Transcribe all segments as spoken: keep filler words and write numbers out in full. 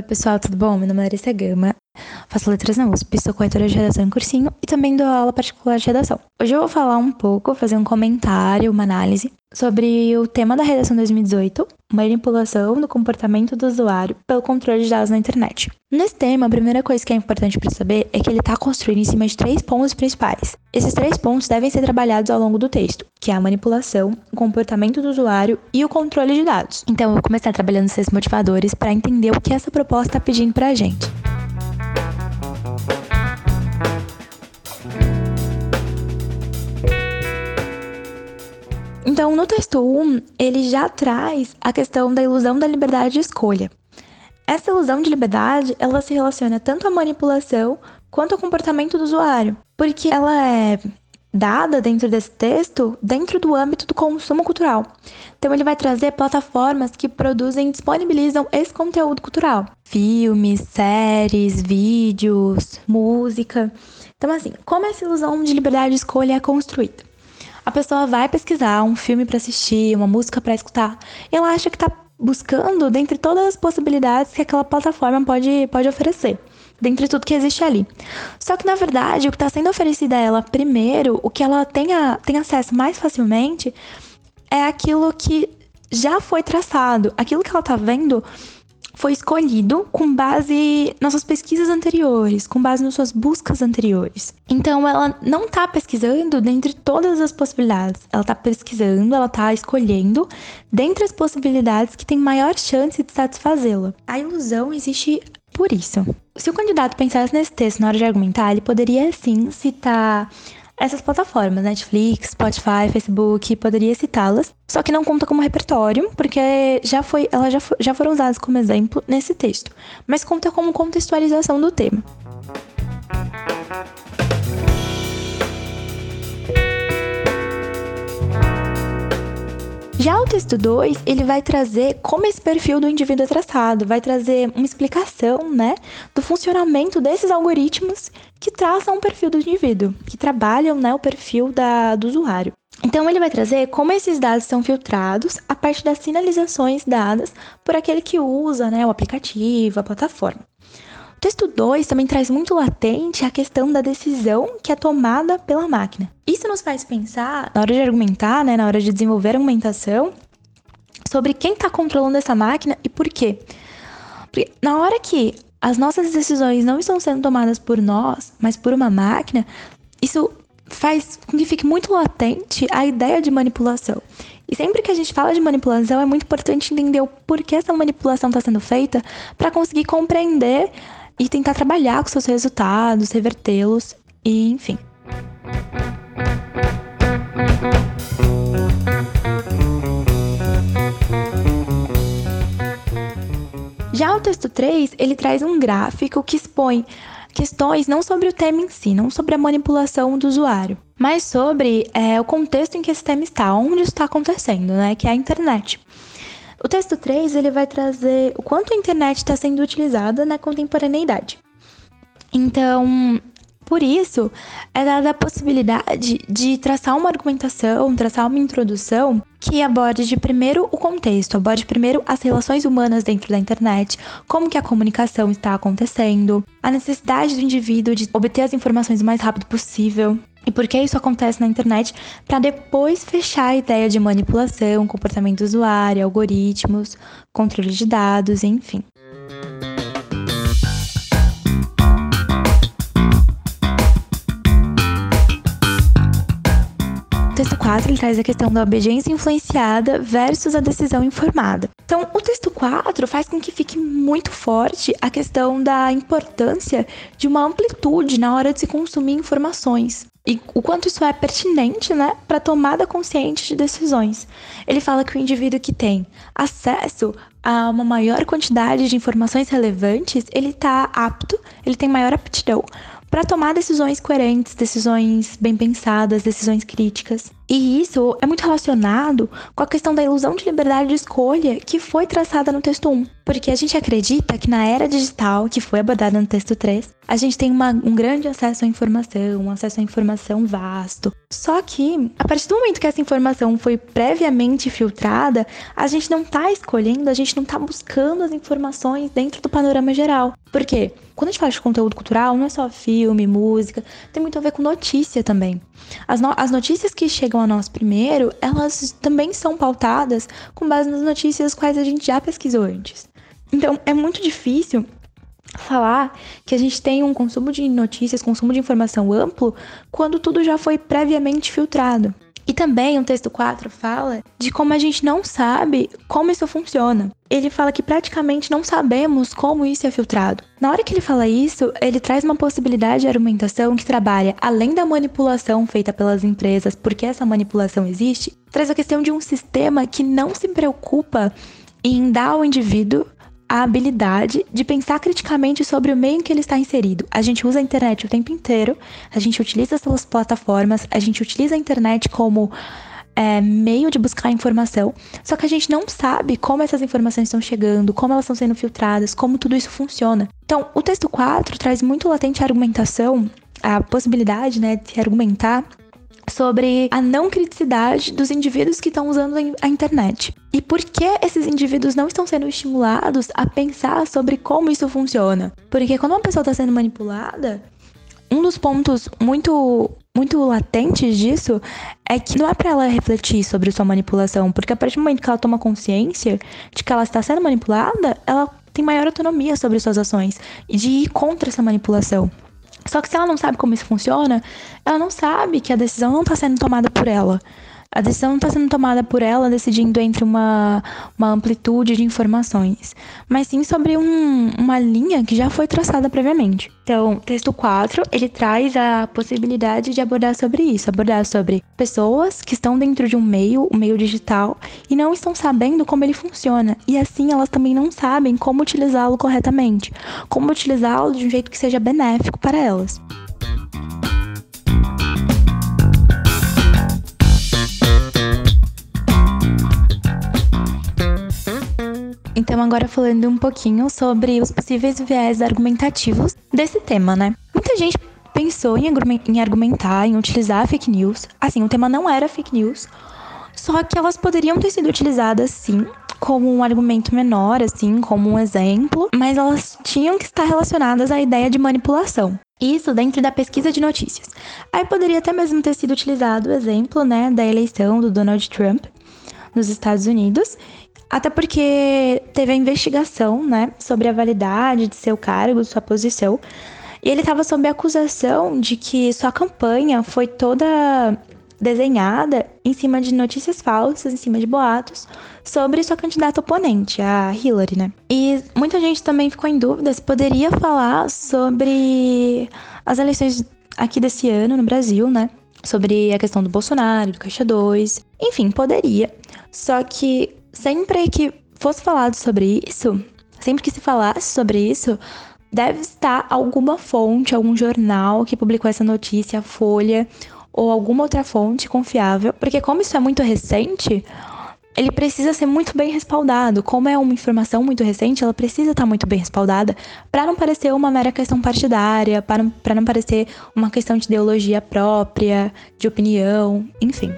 Oi pessoal, tudo bom? Meu nome é Larissa Gama, faço letras na U S P, sou corretora de redação em cursinho e também dou aula particular de redação. Hoje eu vou falar um pouco, fazer um comentário, uma análise sobre o tema da redação dois mil e dezoito, manipulação do comportamento do usuário pelo controle de dados na internet. Nesse tema, a primeira coisa que é importante para saber é que ele está construído em cima de três pontos principais. Esses três pontos devem ser trabalhados ao longo do texto, que é a manipulação, o comportamento do usuário e o controle de dados. Então, eu vou começar trabalhando esses motivadores para entender o que essa proposta está pedindo para a gente. Então, no texto um, ele já traz a questão da ilusão da liberdade de escolha. Essa ilusão de liberdade, ela se relaciona tanto à manipulação quanto ao comportamento do usuário, porque ela é dada dentro desse texto, dentro do âmbito do consumo cultural. Então, ele vai trazer plataformas que produzem e disponibilizam esse conteúdo cultural. Filmes, séries, vídeos, música. Então, assim, como essa ilusão de liberdade de escolha é construída? A pessoa vai pesquisar um filme para assistir, uma música para escutar, e ela acha que está buscando dentre todas as possibilidades que aquela plataforma pode, pode oferecer, dentre tudo que existe ali. Só que, na verdade, o que está sendo oferecido a ela primeiro, o que ela tem, a, tem acesso mais facilmente, é aquilo que já foi traçado, aquilo que ela está vendo foi escolhido com base nas suas pesquisas anteriores, com base nas suas buscas anteriores. Então, ela não está pesquisando dentre todas as possibilidades. Ela está pesquisando, ela está escolhendo dentre as possibilidades que tem maior chance de satisfazê-la. A ilusão existe por isso. Se o candidato pensasse nesse texto na hora de argumentar, ele poderia, sim, citar essas plataformas, Netflix, Spotify, Facebook, poderia citá-las, só que não conta como repertório, porque já foi, elas já, for, já foram usadas como exemplo nesse texto, mas conta como contextualização do tema. Já o texto dois, ele vai trazer como esse perfil do indivíduo é traçado, vai trazer uma explicação, né, do funcionamento desses algoritmos que traçam o perfil do indivíduo, que trabalham, né, o perfil da, do usuário. Então, ele vai trazer como esses dados são filtrados a partir das sinalizações dadas por aquele que usa, né, o aplicativo, a plataforma. O texto dois também traz muito latente a questão da decisão que é tomada pela máquina. Isso nos faz pensar, na hora de argumentar, né, na hora de desenvolver a argumentação, sobre quem está controlando essa máquina e por quê. Porque na hora que as nossas decisões não estão sendo tomadas por nós, mas por uma máquina, isso faz com que fique muito latente a ideia de manipulação. E sempre que a gente fala de manipulação, é muito importante entender o porquê essa manipulação está sendo feita para conseguir compreender e tentar trabalhar com seus resultados, revertê-los e, enfim. Já o texto três, ele traz um gráfico que expõe questões não sobre o tema em si, não sobre a manipulação do usuário, mas sobre é, o contexto em que esse tema está, onde isso está acontecendo, né, que é a internet. O texto três, ele vai trazer o quanto a internet está sendo utilizada na contemporaneidade. Então, por isso, é dada a possibilidade de traçar uma argumentação, traçar uma introdução que aborde de primeiro o contexto, aborde primeiro as relações humanas dentro da internet, como que a comunicação está acontecendo, a necessidade do indivíduo de obter as informações o mais rápido possível, e por que isso acontece na internet, para depois fechar a ideia de manipulação, comportamento do usuário, algoritmos, controle de dados, enfim. O texto quatro, ele traz a questão da obediência influenciada versus a decisão informada. Então, o texto quatro faz com que fique muito forte a questão da importância de uma amplitude na hora de se consumir informações. E o quanto isso é pertinente, né, para a tomada consciente de decisões. Ele fala que o indivíduo que tem acesso a uma maior quantidade de informações relevantes, ele está apto, ele tem maior aptidão para tomar decisões coerentes, decisões bem pensadas, decisões críticas. E isso é muito relacionado com a questão da ilusão de liberdade de escolha que foi traçada no texto um. Porque a gente acredita que na era digital, que foi abordada no texto três, a gente tem uma, um grande acesso à informação, um acesso à informação vasto. Só que, a partir do momento que essa informação foi previamente filtrada, a gente não tá escolhendo, a gente não tá buscando as informações dentro do panorama geral. Por quê? Quando a gente fala de conteúdo cultural, não é só filme, música, tem muito a ver com notícia também. As, no- as notícias que chegam a nós primeiro, elas também são pautadas com base nas notícias quais a gente já pesquisou antes. Então, é muito difícil falar que a gente tem um consumo de notícias, consumo de informação amplo, quando tudo já foi previamente filtrado. E também o texto quatro fala de como a gente não sabe como isso funciona. Ele fala que praticamente não sabemos como isso é filtrado. Na hora que ele fala isso, ele traz uma possibilidade de argumentação que trabalha além da manipulação feita pelas empresas, porque essa manipulação existe, traz a questão de um sistema que não se preocupa em dar ao indivíduo a habilidade de pensar criticamente sobre o meio em que ele está inserido. A gente usa a internet o tempo inteiro, a gente utiliza essas plataformas, a gente utiliza a internet como é, meio de buscar informação, só que a gente não sabe como essas informações estão chegando, como elas estão sendo filtradas, como tudo isso funciona. Então, o texto quatro traz muito latente a argumentação, a possibilidade, né, de argumentar sobre a não criticidade dos indivíduos que estão usando a internet. E por que esses indivíduos não estão sendo estimulados a pensar sobre como isso funciona? Porque quando uma pessoa está sendo manipulada, um dos pontos muito, muito latentes disso é que não é para ela refletir sobre sua manipulação, porque a partir do momento que ela toma consciência de que ela está sendo manipulada, ela tem maior autonomia sobre suas ações e de ir contra essa manipulação. Só que se ela não sabe como isso funciona, ela não sabe que a decisão não está sendo tomada por ela. A decisão não está sendo tomada por ela decidindo entre uma, uma amplitude de informações, mas sim sobre um, uma linha que já foi traçada previamente. Então, texto quatro, ele traz a possibilidade de abordar sobre isso, abordar sobre pessoas que estão dentro de um meio, o meio digital, e não estão sabendo como ele funciona. E assim, elas também não sabem como utilizá-lo corretamente, como utilizá-lo de um jeito que seja benéfico para elas. Então, agora falando um pouquinho sobre os possíveis viés argumentativos desse tema, né? Muita gente pensou em argumentar, em utilizar fake news. Assim, o tema não era fake news, só que elas poderiam ter sido utilizadas, sim, como um argumento menor, assim, como um exemplo, mas elas tinham que estar relacionadas à ideia de manipulação. Isso dentro da pesquisa de notícias. Aí poderia até mesmo ter sido utilizado o exemplo, né, da eleição do Donald Trump nos Estados Unidos, até porque teve a investigação, né, sobre a validade de seu cargo, de sua posição, e ele estava sob a acusação de que sua campanha foi toda desenhada em cima de notícias falsas, em cima de boatos, sobre sua candidata oponente, a Hillary, né? E muita gente também ficou em dúvida se poderia falar sobre as eleições aqui desse ano no Brasil, né? Sobre a questão do Bolsonaro, do Caixa dois, enfim, poderia. Só que sempre que fosse falado sobre isso, sempre que se falasse sobre isso, deve estar alguma fonte, algum jornal que publicou essa notícia, a Folha, ou alguma outra fonte confiável, porque como isso é muito recente, ele precisa ser muito bem respaldado. Como é uma informação muito recente, ela precisa estar muito bem respaldada para não parecer uma mera questão partidária, para não, para não parecer uma questão de ideologia própria, de opinião, enfim.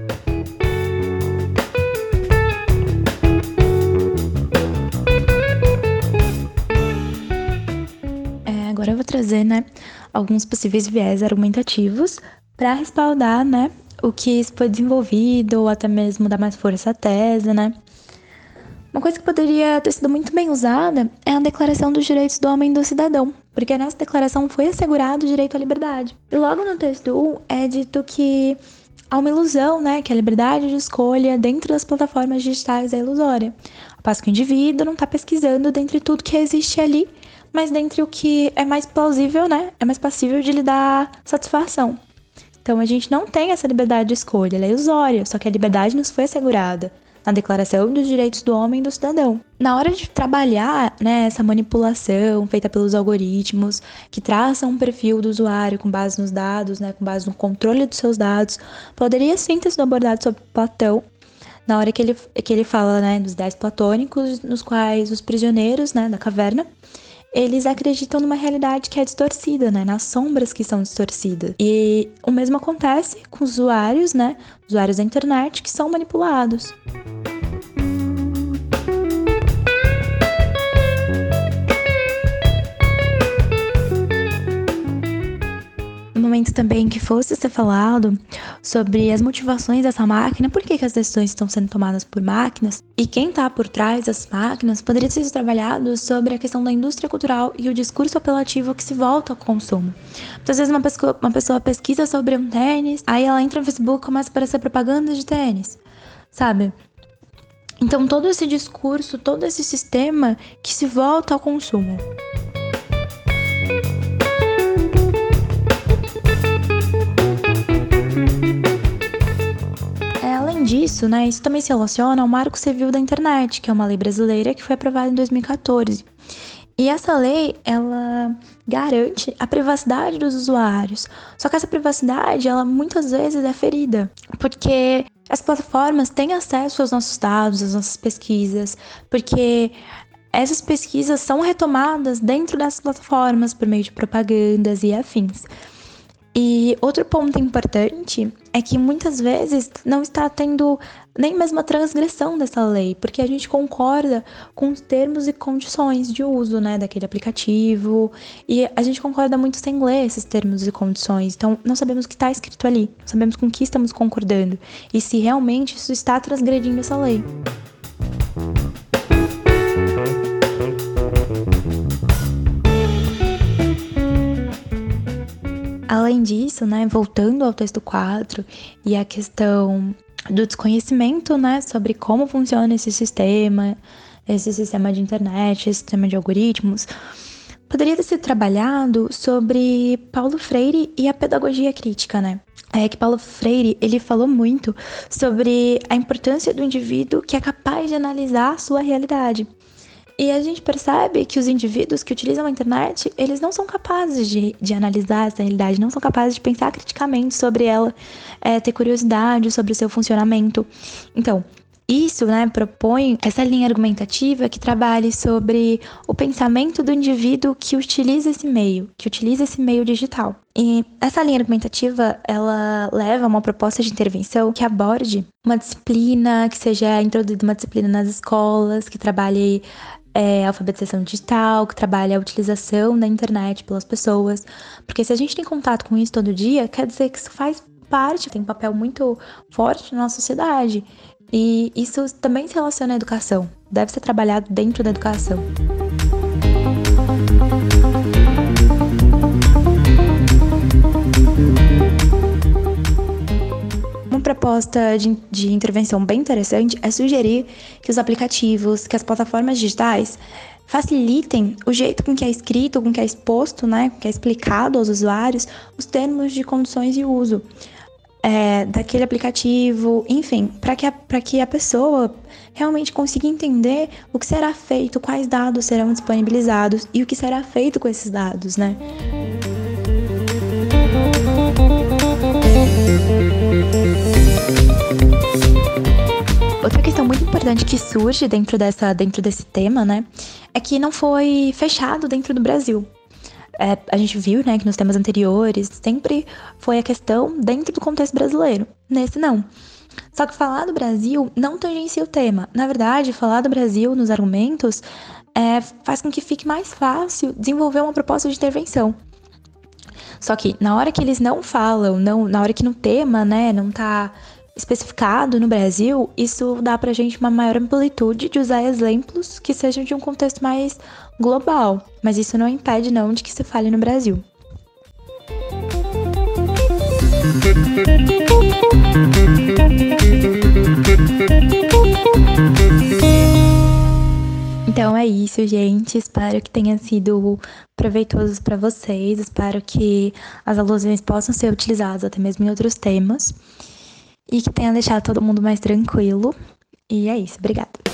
É, agora eu vou trazer, né, alguns possíveis viés argumentativos para respaldar, né, o que isso foi desenvolvido, ou até mesmo dar mais força à tese, né. Uma coisa que poderia ter sido muito bem usada é a Declaração dos Direitos do Homem e do Cidadão, porque nessa declaração foi assegurado o direito à liberdade. E logo no texto um é dito que há uma ilusão, né, que a liberdade de escolha dentro das plataformas digitais é ilusória. Ao passo que o indivíduo não está pesquisando dentre tudo que existe ali, mas dentre o que é mais plausível, né, é mais passível de lhe dar satisfação. Então, a gente não tem essa liberdade de escolha, ela é ilusória, só que a liberdade nos foi assegurada na Declaração dos Direitos do Homem e do Cidadão. Na hora de trabalhar, né, essa manipulação feita pelos algoritmos, que traçam um perfil do usuário com base nos dados, né, com base no controle dos seus dados, poderia sim ter sido abordado sobre Platão, na hora que ele, que ele fala, né, dos dez platônicos, nos quais os prisioneiros, né, da caverna, eles acreditam numa realidade que é distorcida, né? Nas sombras que são distorcidas. E o mesmo acontece com os usuários, né? Usuários da internet que são manipulados. No momento também que fosse ser falado sobre as motivações dessa máquina, por que, que as decisões estão sendo tomadas por máquinas e quem está por trás das máquinas, poderia ser trabalhado sobre a questão da indústria cultural e o discurso apelativo que se volta ao consumo. Muitas vezes uma pessoa, uma pessoa pesquisa sobre um tênis, aí ela entra no Facebook e começa a aparecer propaganda de tênis, sabe? Então todo esse discurso, todo esse sistema que se volta ao consumo. Disso, né, isso também se relaciona ao Marco Civil da Internet, que é uma lei brasileira que foi aprovada em dois mil e catorze. E essa lei, ela garante a privacidade dos usuários. Só que essa privacidade, ela muitas vezes é ferida, porque as plataformas têm acesso aos nossos dados, às nossas pesquisas, porque essas pesquisas são retomadas dentro dessas plataformas por meio de propagandas e afins. E outro ponto importante é que muitas vezes não está tendo nem mesmo a transgressão dessa lei, porque a gente concorda com os termos e condições de uso, né, daquele aplicativo, e a gente concorda muito sem ler esses termos e condições, então não sabemos o que está escrito ali, não sabemos com o que estamos concordando, e se realmente isso está transgredindo essa lei. Além disso, né, voltando ao texto quatro e a questão do desconhecimento, né, sobre como funciona esse sistema, esse sistema de internet, esse sistema de algoritmos, poderia ter sido trabalhado sobre Paulo Freire e a pedagogia crítica, né? É que Paulo Freire, ele falou muito sobre a importância do indivíduo que é capaz de analisar a sua realidade. E a gente percebe que os indivíduos que utilizam a internet, eles não são capazes de, de analisar essa realidade, não são capazes de pensar criticamente sobre ela, é, ter curiosidade sobre o seu funcionamento. Então, isso, né, propõe essa linha argumentativa que trabalhe sobre o pensamento do indivíduo que utiliza esse meio, que utiliza esse meio digital. E essa linha argumentativa, ela leva a uma proposta de intervenção que aborde uma disciplina, que seja introduzida uma disciplina nas escolas, que trabalhe É, alfabetização digital, que trabalha a utilização da internet pelas pessoas, porque se a gente tem contato com isso todo dia, quer dizer que isso faz parte, tem um papel muito forte na nossa sociedade, e isso também se relaciona à educação, deve ser trabalhado dentro da educação. Uma proposta de, de intervenção bem interessante é sugerir que os aplicativos, que as plataformas digitais facilitem o jeito com que é escrito, com que é exposto, né, com que é explicado aos usuários os termos de condições de uso é, daquele aplicativo, enfim, para que, a, para que a pessoa realmente consiga entender o que será feito, quais dados serão disponibilizados e o que será feito com esses dados, né? Outra questão muito importante que surge dentro, dessa, dentro desse tema, né, é que não foi fechado dentro do Brasil. É, a gente viu, né, que nos temas anteriores sempre foi a questão dentro do contexto brasileiro. Nesse, não. Só que falar do Brasil não tangencia o tema. Na verdade, falar do Brasil nos argumentos é, faz com que fique mais fácil desenvolver uma proposta de intervenção. Só que na hora que eles não falam, não, na hora que no tema, né, não tá especificado no Brasil, isso dá pra gente uma maior amplitude de usar exemplos que sejam de um contexto mais global, mas isso não impede não de que se fale no Brasil. Então é isso, gente. Espero que tenha sido proveitoso para vocês. Espero que as alusões possam ser utilizadas até mesmo em outros temas. E que tenha deixado todo mundo mais tranquilo. E é isso, obrigada.